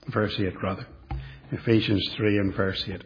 verse 8 rather. Ephesians 3 and verse 8.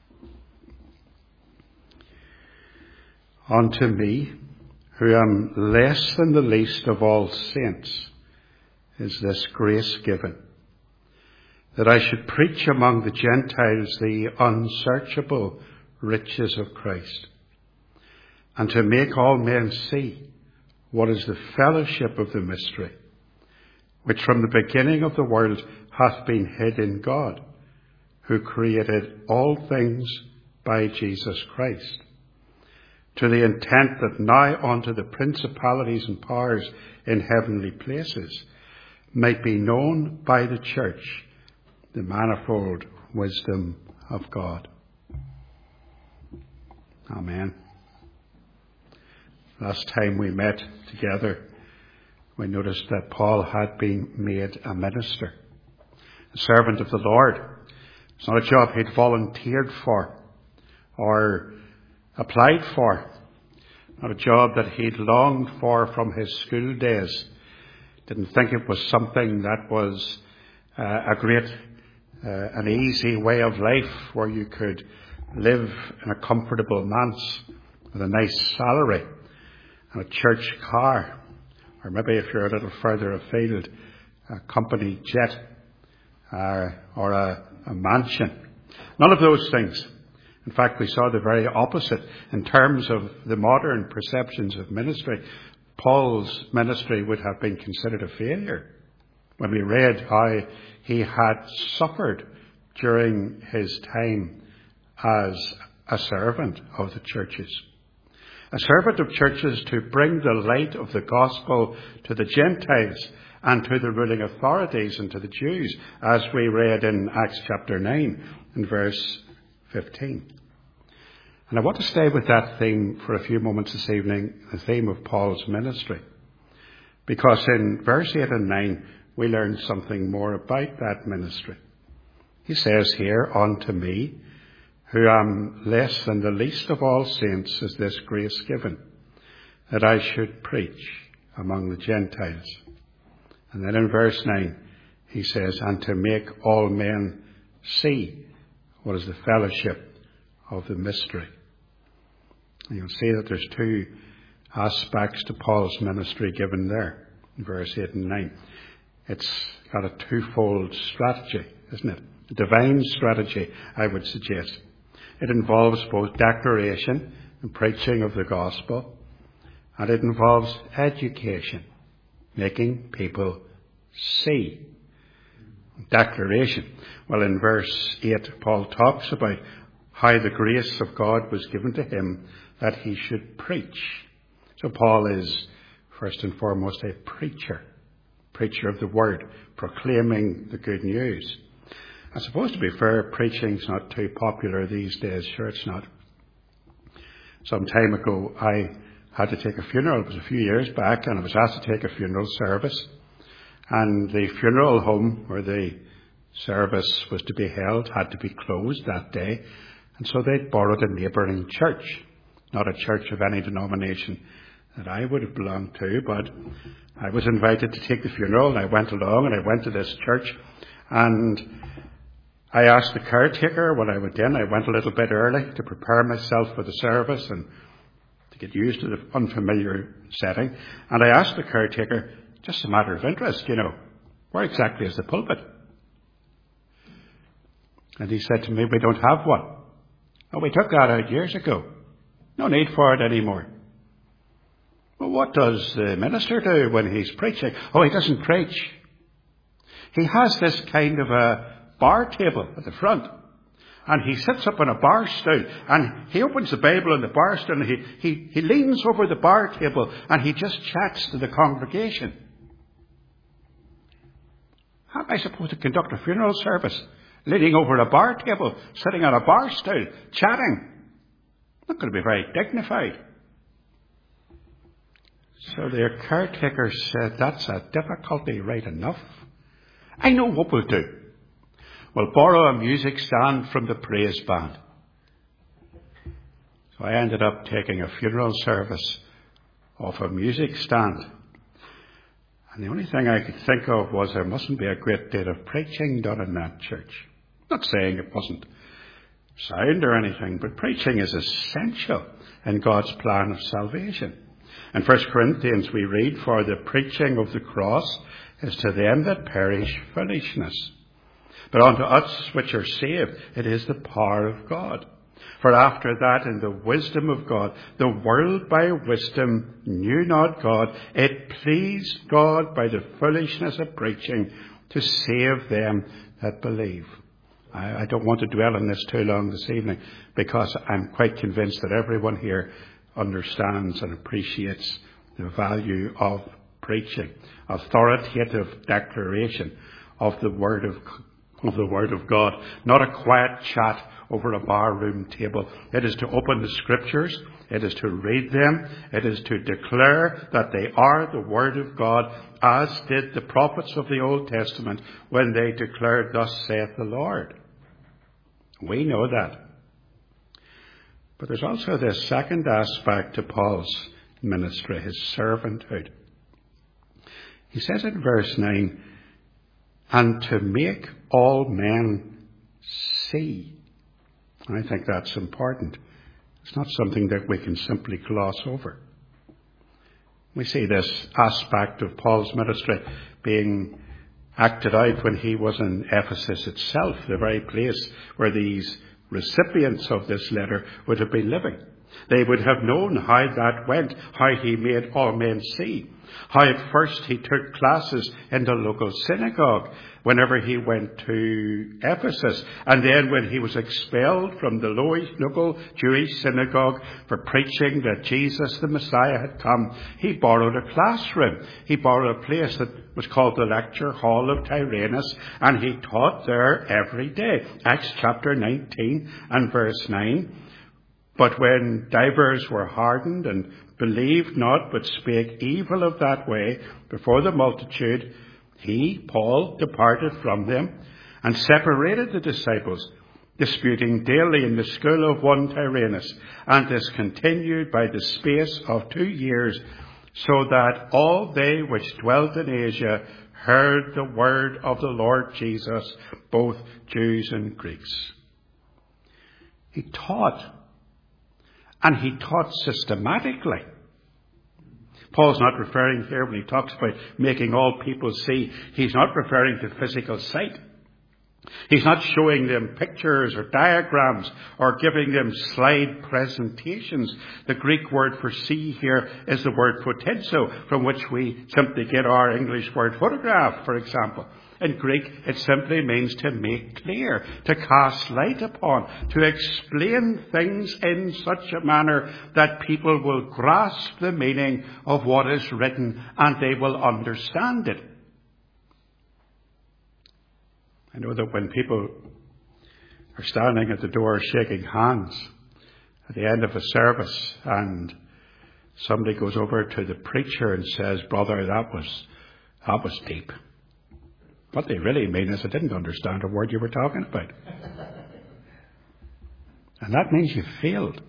Unto me, who am less than the least of all saints, is this grace given, that I should preach among the Gentiles the unsearchable riches of Christ, and to make all men see what is the fellowship of the mystery, which from the beginning of the world hath been hid in God, who created all things by Jesus Christ, to the intent that now unto the principalities and powers in heavenly places might be known by the church the manifold wisdom of God. Amen. Last time we met together, we noticed that Paul had been made a minister, a servant of the Lord. It's not a job he'd volunteered for or applied for, not a job that he'd longed for from his school days. Didn't think it was something that was an easy way of life where you could live in a comfortable manse with a nice salary and a church car, or maybe if you're a little further afield, a company jet or a mansion. None of those things. In fact, we saw the very opposite in terms of the modern perceptions of ministry. Paul's ministry would have been considered a failure when we read how he had suffered during his time as a servant of the churches. A servant of churches to bring the light of the gospel to the Gentiles and to the ruling authorities and to the Jews, as we read in Acts chapter 9 and verse 15. And I want to stay with that theme for a few moments this evening, the theme of Paul's ministry. Because in verse 8 and 9, we learn something more about that ministry. He says here, unto me, who am less than the least of all saints, is this grace given, that I should preach among the Gentiles. And then in verse 9, he says, and to make all men see what is the fellowship of the mystery. And you'll see that there's two aspects to Paul's ministry given there in verse 8 and 9. It's got a twofold strategy, isn't it? A divine strategy, I would suggest. It involves both declaration and preaching of the gospel, and it involves education, making people see. Declaration. Well, in verse 8, Paul talks about how the grace of God was given to him that he should preach. So Paul is, first and foremost, a preacher of the word, proclaiming the good news. I suppose, to be fair, preaching's not too popular these days. Sure, it's not. Some time ago, I had to take a funeral. It was a few years back, and I was asked to take a funeral service. And the funeral home where the service was to be held had to be closed that day. And so they'd borrowed a neighbouring church. Not a church of any denomination that I would have belonged to, but I was invited to take the funeral, and I went along, and I went to this church, and I asked the caretaker when I went in. I went a little bit early to prepare myself for the service and to get used to the unfamiliar setting. And I asked the caretaker, just a matter of interest, where exactly is the pulpit? And he said to me, we don't have one. Oh, we took that out years ago. No need for it anymore. Well, what does the minister do when he's preaching? Oh, he doesn't preach. He has this kind of a bar table at the front, and he sits up on a bar stool, and he opens the Bible on the bar stool, and he leans over the bar table, and he just chats to the congregation. How am I supposed to conduct a funeral service? Leaning over a bar table, sitting on a bar stool, chatting. Not going to be very dignified. So their caretaker said, that's a difficulty right enough. I know what we'll do. We'll borrow a music stand from the praise band. So I ended up taking a funeral service off a music stand. And the only thing I could think of was there mustn't be a great deal of preaching done in that church. Not saying it wasn't sound or anything, but preaching is essential in God's plan of salvation. In 1 Corinthians we read, "For the preaching of the cross is to them that perish foolishness. But unto us which are saved, it is the power of God. For after that, in the wisdom of God, the world by wisdom knew not God. It pleased God by the foolishness of preaching to save them that believe." I don't want to dwell on this too long this evening, because I'm quite convinced that everyone here understands and appreciates the value of preaching, authoritative declaration of the Word of God, not a quiet chat over a barroom table. It is to open the Scriptures, it is to read them, it is to declare that they are the Word of God, as did the prophets of the Old Testament when they declared, "Thus saith the Lord." We know that. But there's also this second aspect to Paul's ministry, his servanthood. He says in verse 9, "And to make all men see." I think that's important. It's not something that we can simply gloss over. We see this aspect of Paul's ministry being acted out when he was in Ephesus itself, the very place where these recipients of this letter would have been living. They would have known how that went, how he made all men see, how at first he took classes in the local synagogue whenever he went to Ephesus, and then when he was expelled from the local Jewish synagogue for preaching that Jesus the Messiah had come, he borrowed a classroom. He borrowed a place that was called the Lecture Hall of Tyrannus, and he taught there every day. Acts chapter 19 and verse 9. "But when divers were hardened and believed not, but spake evil of that way before the multitude, he," Paul, "departed from them and separated the disciples, disputing daily in the school of one Tyrannus, and this continued by the space of 2 years, so that all they which dwelt in Asia heard the word of the Lord Jesus, both Jews and Greeks." He taught. And he taught systematically. Paul's not referring here, when he talks about making all people see, he's not referring to physical sight. He's not showing them pictures or diagrams or giving them slide presentations. The Greek word for see here is the word photenzo, from which we simply get our English word photograph, for example. In Greek, it simply means to make clear, to cast light upon, to explain things in such a manner that people will grasp the meaning of what is written and they will understand it. I know that when people are standing at the door shaking hands at the end of a service and somebody goes over to the preacher and says, "Brother, that was deep." What they really mean is, "I didn't understand a word you were talking about." And that means you failed.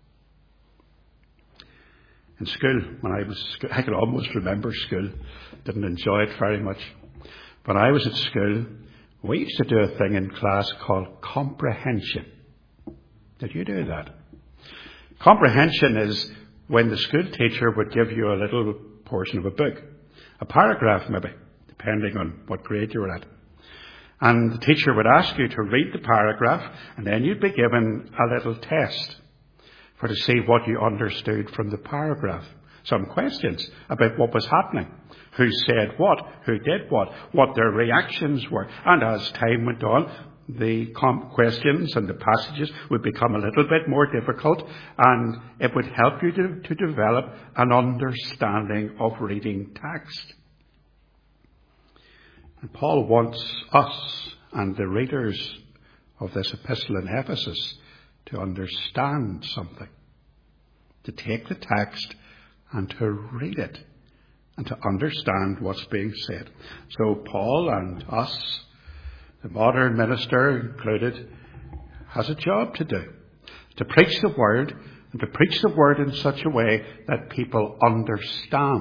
In school, I can almost remember school. Didn't enjoy it very much. When I was at school, we used to do a thing in class called comprehension. Did you do that? Comprehension is when the school teacher would give you a little portion of a book, a paragraph maybe, depending on what grade you were at. And the teacher would ask you to read the paragraph, and then you'd be given a little test to see what you understood from the paragraph. Some questions about what was happening, who said what, who did what their reactions were. And as time went on, the questions and the passages would become a little bit more difficult, and it would help you to develop an understanding of reading text. And Paul wants us and the readers of this epistle in Ephesus to understand something, to take the text and to read it and to understand what's being said. So Paul and us, the modern minister included, has a job to do, to preach the word, and to preach the word in such a way that people understand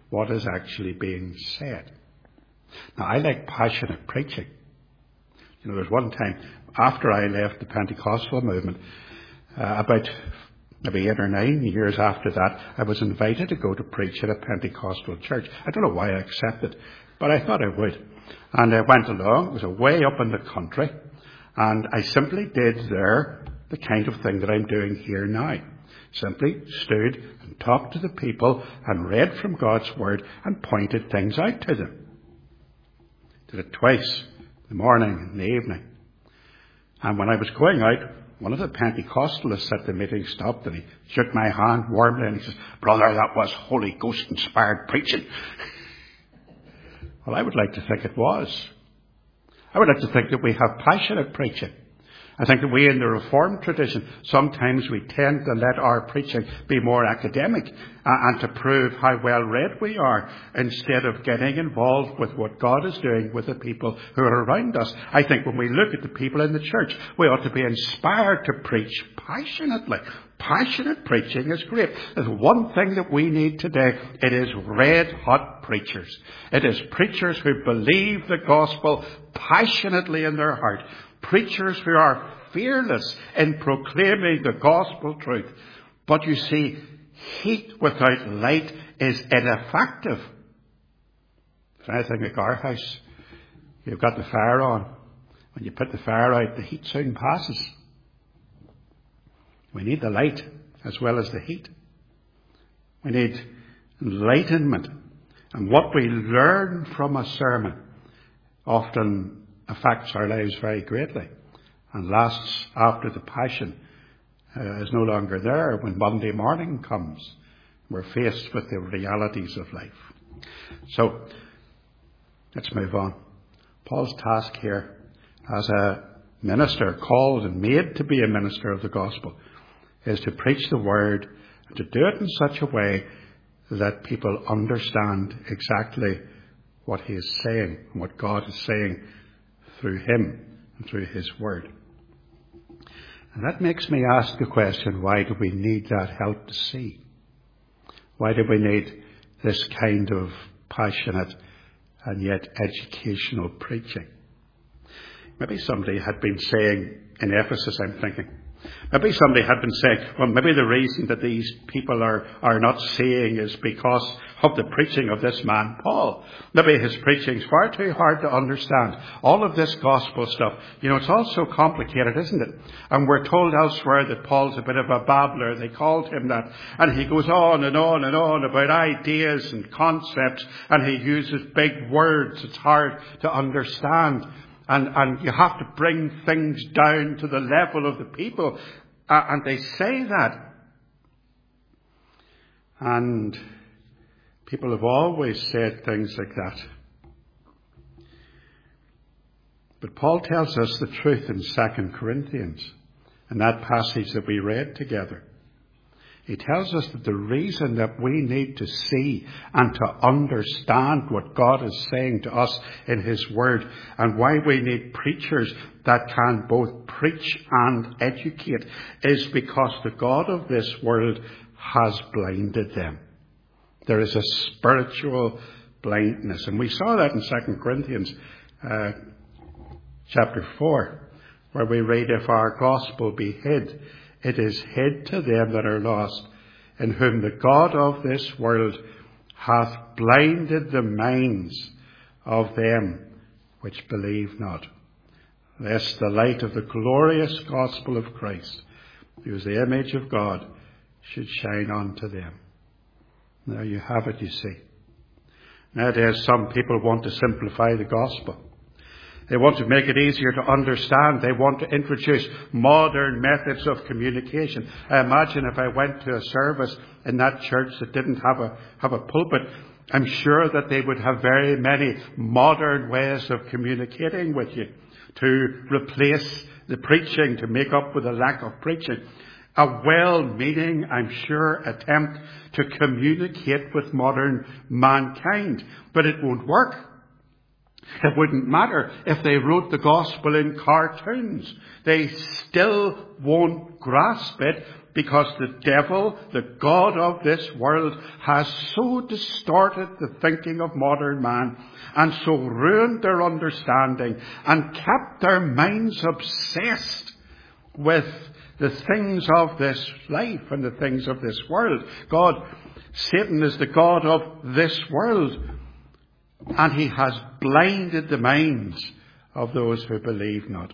what is actually being said. Now, I like passionate preaching. You know, there's one time after I left the Pentecostal movement, about maybe 8 or 9 years after that, I was invited to go to preach at a Pentecostal church. I don't know why I accepted, but I thought I would. And I went along. It was way up in the country. And I simply did there the kind of thing that I'm doing here now. Simply stood and talked to the people and read from God's Word and pointed things out to them. Did it twice, the morning and the evening. And when I was going out, one of the Pentecostalists at the meeting stopped and he shook my hand warmly and he says, "Brother, that was Holy Ghost inspired preaching." Well, I would like to think it was. I would like to think that we have passionate preaching. I think that we in the Reformed tradition, sometimes we tend to let our preaching be more academic and to prove how well read we are instead of getting involved with what God is doing with the people who are around us. I think when we look at the people in the church, we ought to be inspired to preach passionately. Passionate preaching is great. There's one thing that we need today. It is red-hot preachers. It is preachers who believe the gospel passionately in their heart. Preachers who are fearless in proclaiming the gospel truth. But you see, heat without light is ineffective. If anything like our house, you've got the fire on. When you put the fire out, the heat soon passes. We need the light as well as the heat. We need enlightenment. And what we learn from a sermon often affects our lives very greatly and lasts after the passion is no longer there. When Monday morning comes, we're faced with the realities of life. So, let's move on. Paul's task here as a minister, called and made to be a minister of the gospel, is to preach the word and to do it in such a way that people understand exactly what he is saying and what God is saying through him and through his word. And that makes me ask the question, why do we need that help to see? Why do we need this kind of passionate and yet educational preaching? Maybe somebody had been saying in Ephesus, I'm thinking, maybe somebody had been saying, well, maybe the reason that these people are not seeing is because of the preaching of this man, Paul. Maybe his preaching is far too hard to understand. All of this gospel stuff, you know, it's all so complicated, isn't it? And we're told elsewhere that Paul's a bit of a babbler. They called him that. And he goes on and on and on about ideas and concepts, and he uses big words. It's hard to understand. And you have to bring things down to the level of the people. And they say that. And people have always said things like that. But Paul tells us the truth in 2 Corinthians, in that passage that we read together. He tells us that the reason that we need to see and to understand what God is saying to us in his word, and why we need preachers that can both preach and educate, is because the God of this world has blinded them. There is a spiritual blindness. And we saw that in 2 Corinthians chapter 4, where we read, if our gospel be hid, it is hid to them that are lost, in whom the God of this world hath blinded the minds of them which believe not, lest the light of the glorious gospel of Christ, who is the image of God, should shine unto them. There you have it, you see. Nowadays, some people want to simplify the gospel. They want to make it easier to understand. They want to introduce modern methods of communication. I imagine if I went to a service in that church that didn't have a pulpit, I'm sure that they would have very many modern ways of communicating with you to replace the preaching, to make up for the lack of preaching. A well-meaning, I'm sure, attempt to communicate with modern mankind. But it won't work. It wouldn't matter if they wrote the gospel in cartoons. They still won't grasp it because the devil, the god of this world, has so distorted the thinking of modern man and so ruined their understanding and kept their minds obsessed with the things of this life and the things of this world. Satan is the god of this world, and he has blinded the minds of those who believe not.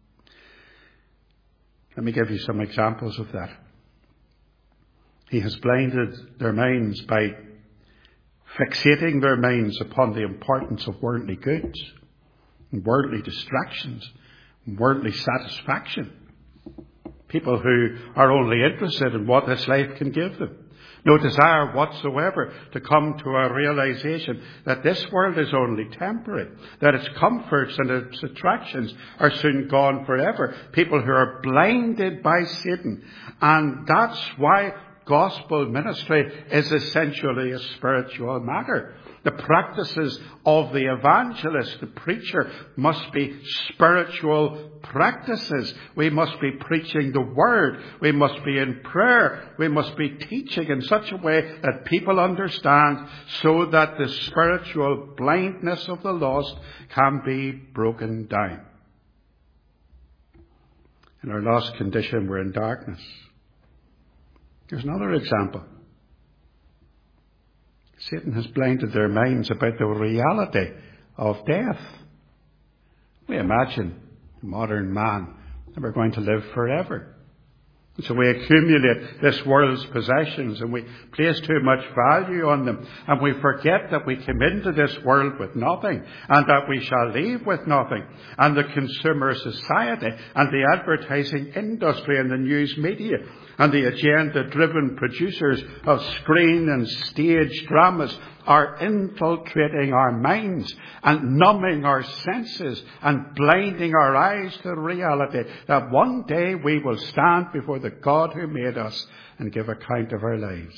Let me give you some examples of that. He has blinded their minds by fixating their minds upon the importance of worldly goods, and worldly distractions, and worldly satisfaction. People who are only interested in what this life can give them. No desire whatsoever to come to a realization that this world is only temporary, that its comforts and its attractions are soon gone forever. People who are blinded by Satan. And that's why gospel ministry is essentially a spiritual matter. The practices of the evangelist, the preacher, must be spiritual practices. We must be preaching the word. We must be in prayer. We must be teaching in such a way that people understand, so that the spiritual blindness of the lost can be broken down. In our lost condition, we're in darkness. Here's another example. Satan has blinded their minds about the reality of death. We imagine, modern man, that we're going to live forever. And so we accumulate this world's possessions and we place too much value on them. And we forget that we came into this world with nothing and that we shall leave with nothing. And the consumer society and the advertising industry and the news media and the agenda-driven producers of screen and stage dramas are infiltrating our minds and numbing our senses and blinding our eyes to the reality that one day we will stand before the God who made us and give account of our lives.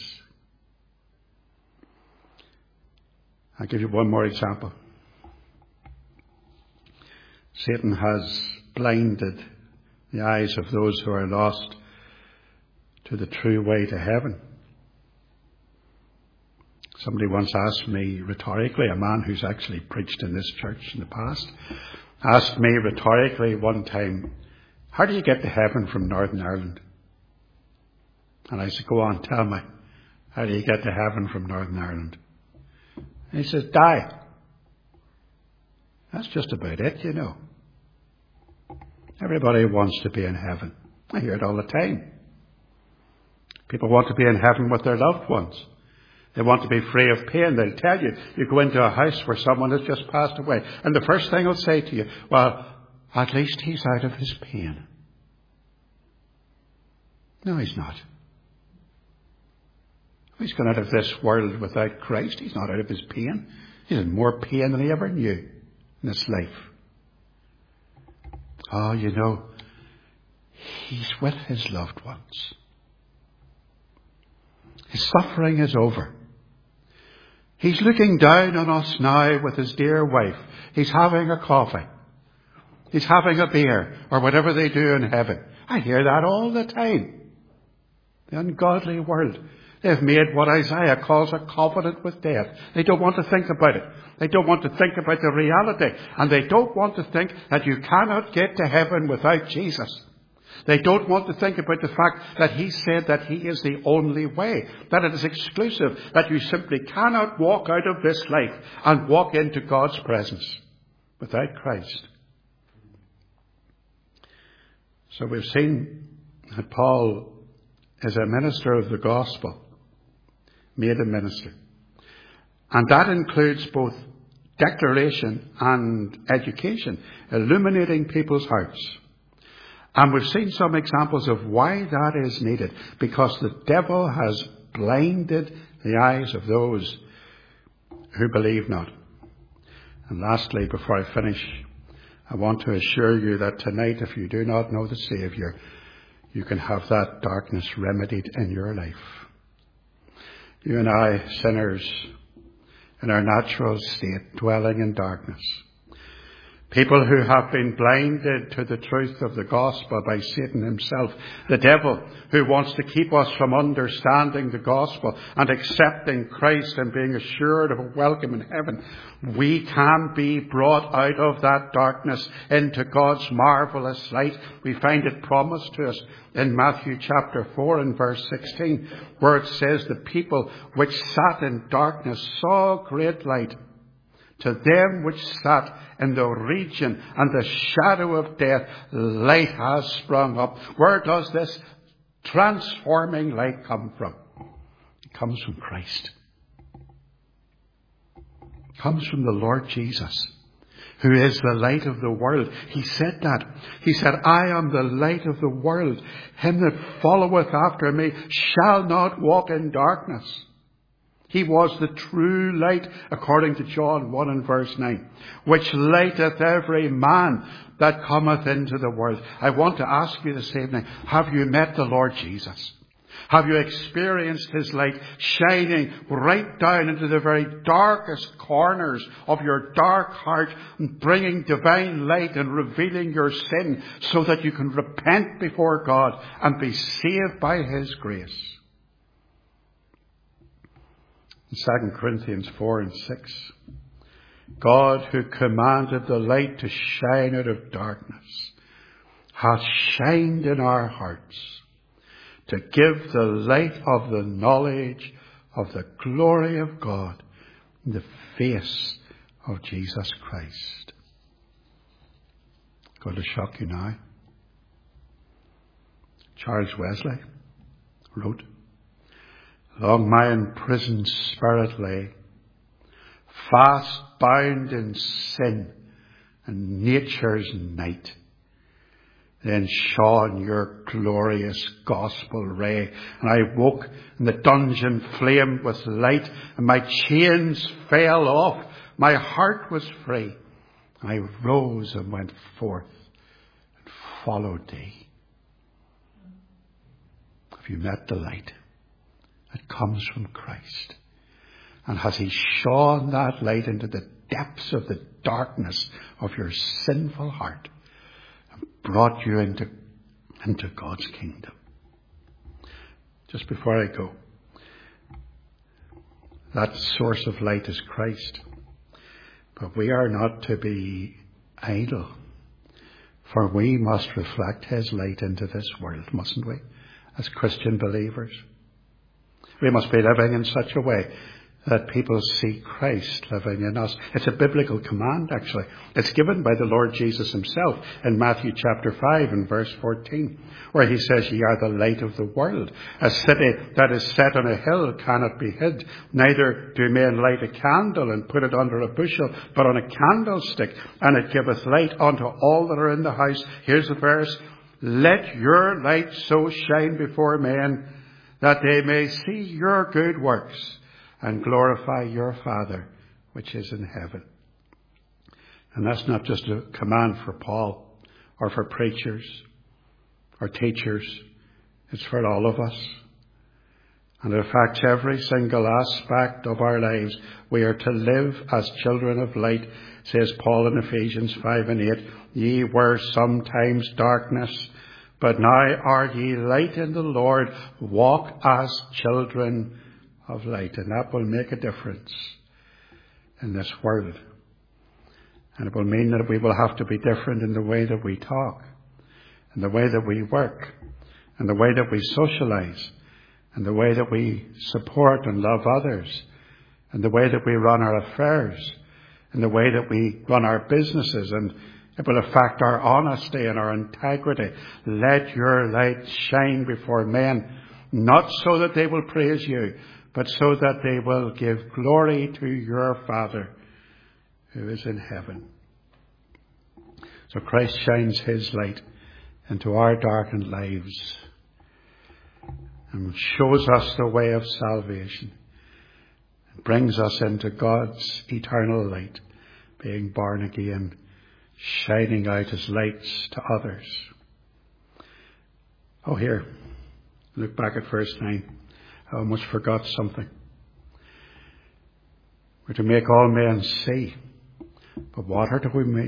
I'll give you one more example. Satan has blinded the eyes of those who are lost to the true way to heaven. Somebody once asked me rhetorically, a man who's actually preached in this church in the past, asked me rhetorically one time, how do you get to heaven from Northern Ireland? And I said, go on, tell me, how do you get to heaven from Northern Ireland? And he says, die. That's just about it, you know. Everybody wants to be in heaven. I hear it all the time. People want to be in heaven with their loved ones. They want to be free of pain. They'll tell you, you go into a house where someone has just passed away, and the first thing they'll say to you, well, at least he's out of his pain. No, he's not. He's gone out of this world without Christ. He's not out of his pain. He's in more pain than he ever knew in this life. Oh, you know, he's with his loved ones. His suffering is over. He's looking down on us now with his dear wife. He's having a coffee. He's having a beer, or whatever they do in heaven. I hear that all the time. The ungodly world. They've made what Isaiah calls a covenant with death. They don't want to think about it. They don't want to think about the reality. And they don't want to think that you cannot get to heaven without Jesus. They don't want to think about the fact that he said that he is the only way, that it is exclusive, that you simply cannot walk out of this life and walk into God's presence without Christ. So we've seen that Paul is a minister of the gospel, made a minister. And that includes both declaration and education, illuminating people's hearts. And we've seen some examples of why that is needed, because the devil has blinded the eyes of those who believe not. And lastly, before I finish, I want to assure you that tonight, if you do not know the Saviour, you can have that darkness remedied in your life. You and I, sinners, in our natural state, dwelling in darkness, People who have been blinded to the truth of the gospel by Satan himself. The devil, who wants to keep us from understanding the gospel and accepting Christ and being assured of a welcome in heaven. We can be brought out of that darkness into God's marvelous light. We find it promised to us in Matthew chapter 4 and verse 16, where it says, the people which sat in darkness saw great light. To them which sat in the region and the shadow of death, light has sprung up. Where does this transforming light come from? It comes from Christ. It comes from the Lord Jesus, who is the light of the world. He said that. He said, I am the light of the world. Him that followeth after me shall not walk in darkness. He was the true light, according to John 1 and verse 9, which lighteth every man that cometh into the world. I want to ask you this evening, have you met the Lord Jesus? Have you experienced his light shining right down into the very darkest corners of your dark heart, and bringing divine light and revealing your sin so that you can repent before God and be saved by his grace? In 2 Corinthians 4 and 6, God, who commanded the light to shine out of darkness, hath shined in our hearts to give the light of the knowledge of the glory of God in the face of Jesus Christ. Going to shock you now. Charles Wesley wrote, long my imprisoned spirit lay, fast bound in sin and nature's night. Then shone your glorious gospel ray, and I woke, and the dungeon flamed with light, and my chains fell off. My heart was free. I rose and went forth and followed thee. Have you met the light? It comes from Christ. And has he shone that light into the depths of the darkness of your sinful heart and brought you into God's kingdom? Just before I go, that source of light is Christ. But we are not to be idle, for we must reflect his light into this world, mustn't we, as Christian believers? We must be living in such a way that people see Christ living in us. It's a biblical command, actually. It's given by the Lord Jesus himself in Matthew chapter 5 and verse 14, where he says, ye are the light of the world. A city that is set on a hill cannot be hid. Neither do men light a candle and put it under a bushel, but on a candlestick, and it giveth light unto all that are in the house. Here's the verse. Let your light so shine before men that they may see your good works and glorify your Father which is in heaven. And that's not just a command for Paul or for preachers or teachers. It's for all of us. And it affects every single aspect of our lives. We are to live as children of light, says Paul in Ephesians 5 and 8. Ye were sometimes darkness, but now are ye light in the Lord. Walk as children of light. And that will make a difference in this world. And it will mean that we will have to be different in the way that we talk, in the way that we work, in the way that we socialize, in the way that we support and love others, in the way that we run our affairs, in the way that we run our businesses, and it will affect our honesty and our integrity. Let your light shine before men, not so that they will praise you, but so that they will give glory to your Father who is in heaven. So Christ shines his light into our darkened lives and shows us the way of salvation. It brings us into God's eternal light, being born again, shining out as lights to others. Oh, here, look back at verse 9. I almost forgot something. We're to make all men see But what are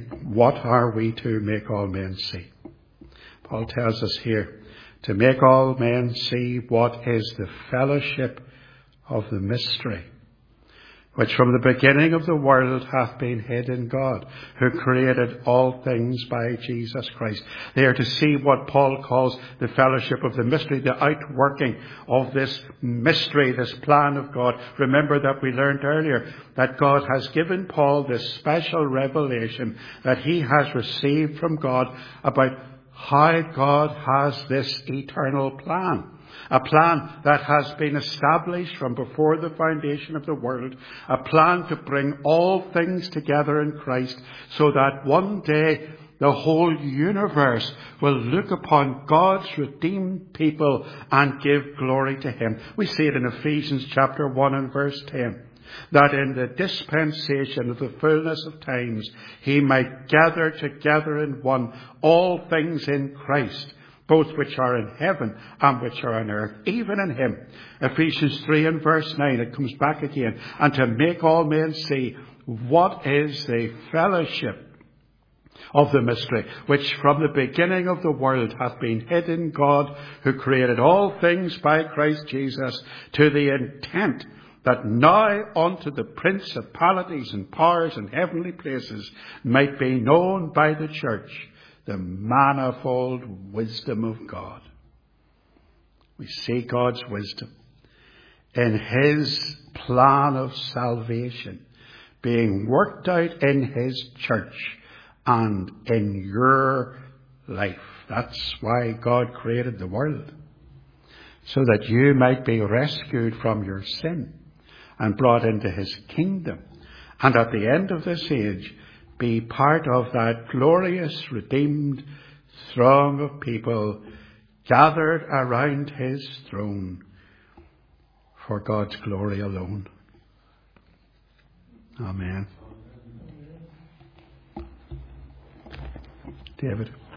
we to make all men see? Paul tells us here, to make all men see what is the fellowship of the mystery, which from the beginning of the world hath been hid in God, who created all things by Jesus Christ. They are to see what Paul calls the fellowship of the mystery, the outworking of this mystery, this plan of God. Remember that we learned earlier that God has given Paul this special revelation that he has received from God about how God has this eternal plan. A plan that has been established from before the foundation of the world. A plan to bring all things together in Christ so that one day the whole universe will look upon God's redeemed people and give glory to Him. We see it in Ephesians chapter 1 and verse 10. That in the dispensation of the fullness of times He might gather together in one all things in Christ, both which are in heaven and which are on earth, even in Him. Ephesians 3 and verse 9, it comes back again. And to make all men see what is the fellowship of the mystery, which from the beginning of the world hath been hid in God, who created all things by Christ Jesus, to the intent that now unto the principalities and powers in heavenly places might be known by the church the manifold wisdom of God. We see God's wisdom in His plan of salvation being worked out in His church and in your life. That's why God created the world, so that you might be rescued from your sin and brought into His kingdom. And at the end of this age, be part of that glorious, redeemed throng of people gathered around His throne for God's glory alone. Amen. David.